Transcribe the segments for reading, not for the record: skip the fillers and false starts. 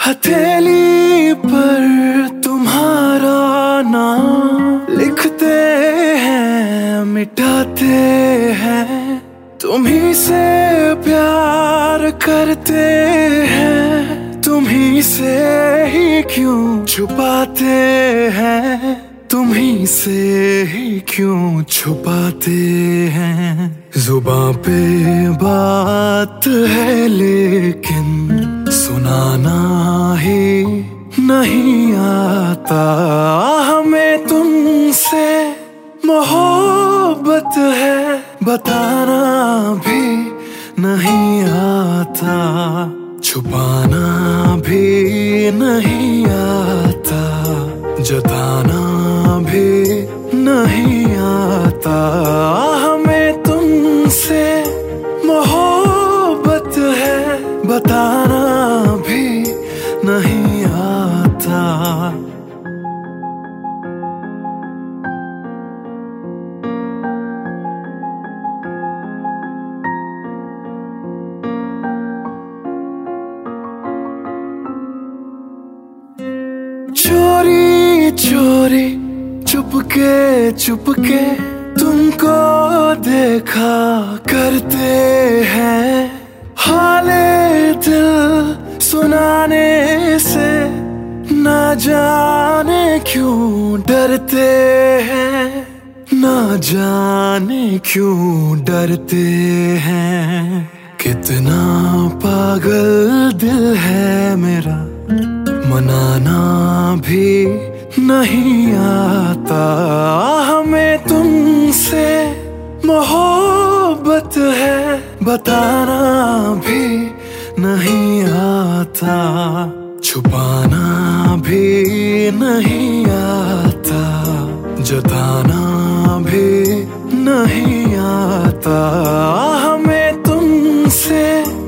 हथेली पर तुम्हारा नाम लिखते हैं, मिटाते हैं। तुम्ही से प्यार करते हैं, तुम्ही से ही क्यों छुपाते हैं, तुम्ही से ही क्यों छुपाते हैं। जुबां पे बात है लेकिन सुनाना ही नहीं आता। हमें तुमसे मोहब्बत है, बताना भी नहीं आता, छुपाना भी नहीं आता, जताना भी नहीं आता। हमें तुमसे मोहब्बत है, बताना भी नहीं आता। चोरी चोरी चुपके चुपके तुमको देखा करते हैं। हाले दिल सुनाने से ना जाने क्यों डरते हैं, ना जाने क्यों डरते हैं। कितना पागल दिल है मेरा, मनाना भी नहीं आता। हमें तुमसे मोहब्बत है, बताना भी नहीं आता, छुपाना भी नहीं आता, जताना भी नहीं आता। हमें तुमसे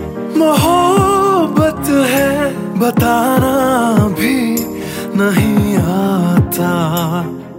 मोहब्बत है, बताना भी नहीं आता।